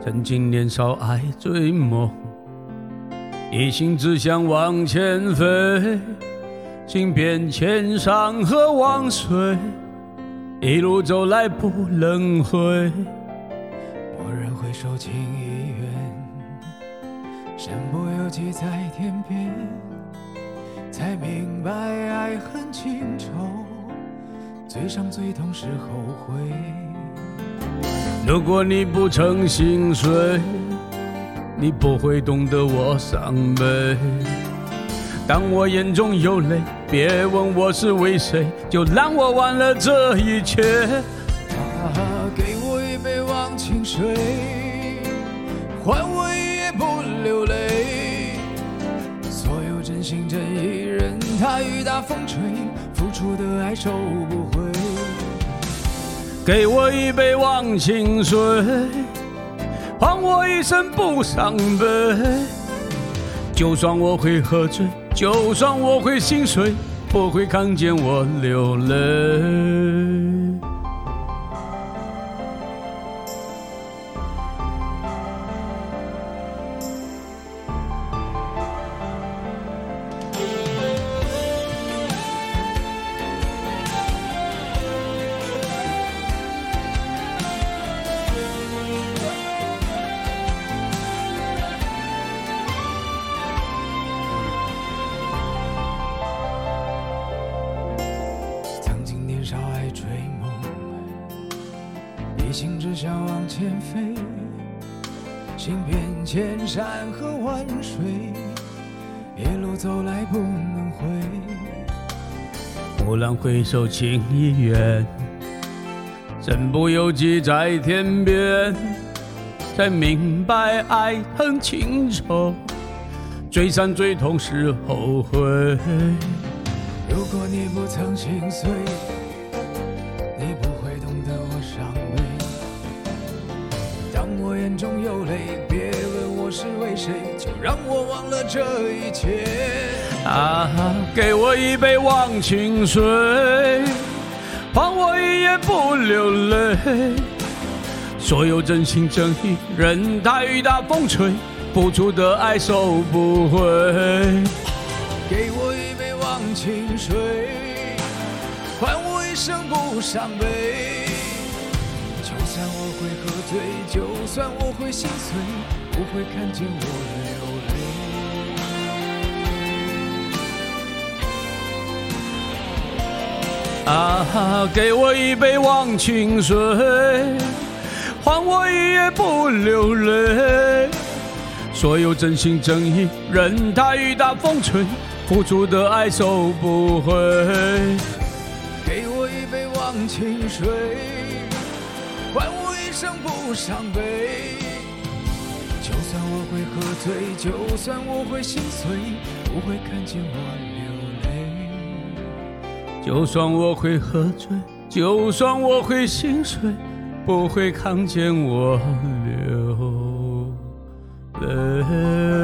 曾经年少爱追梦，一心只想往前飞，行遍千山和万水，一路走来不能回。 蓦然回首，情已远，身不由己在天边，才明白爱恨情仇，最伤最痛是后悔。 如果你不曾心碎，你不会懂得我伤悲。当我眼中有泪，别问我是为谁，就让我忘了这一切。 给我一杯忘情水，换我一夜不流泪。所有真心真意，任它雨打风吹，付出的爱收不回。 给我一杯忘情水，换我一生不伤悲。就算我会喝醉，就算我会心碎，不会看见我流泪。 一心只想往前飞，行遍千山和万水，一路走来不能回。 蓦然回首，情已远，身不由己在天边，才明白爱恨情仇，最伤最痛是后悔。 如果你不曾心碎，你不会懂得我伤悲。当我眼中有泪，别问我是为谁，就让我忘了这一切。 给我一杯忘情水，换我一夜不流泪。所有真心真意，任它雨打风吹，付出的爱收不回。 给我一杯忘情水，换我一生不伤悲。就算我会喝醉，就算我会心碎，不会看见我流泪。 给我一杯忘情水，换我一夜不流泪。所有真心真意，任它雨打风吹，付出的爱收不回。 给我一杯忘情水，换我一生不伤悲。就算我会喝醉，就算我会心碎，不会看见我流泪。 就算我会喝醉，就算我会心碎，不会看见我流泪。